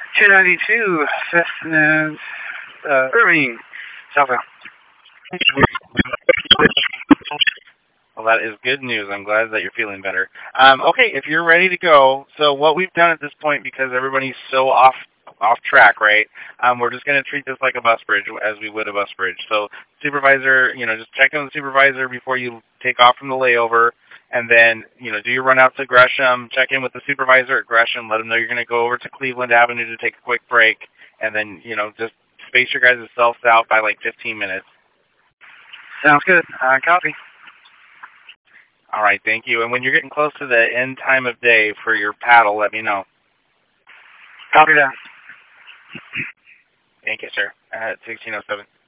292, Cessna, Irving, Southbound. Well, that is good news. I'm glad that you're feeling better. Okay, if you're ready to go, so what we've done at this point, because everybody's so off track, right? We're just going to treat this like a bus bridge, as we would a bus bridge. So, supervisor, just check in with the supervisor before you take off from the layover, and then, do your run out to Gresham, check in with the supervisor at Gresham, let them know you're going to go over to Cleveland Avenue to take a quick break, and then, just space your guys' selves out by like 15 minutes. Sounds good. Copy. All right, thank you. And when you're getting close to the end time of day for your paddle, let me know. Copy that. Thank you, sir. At 1607.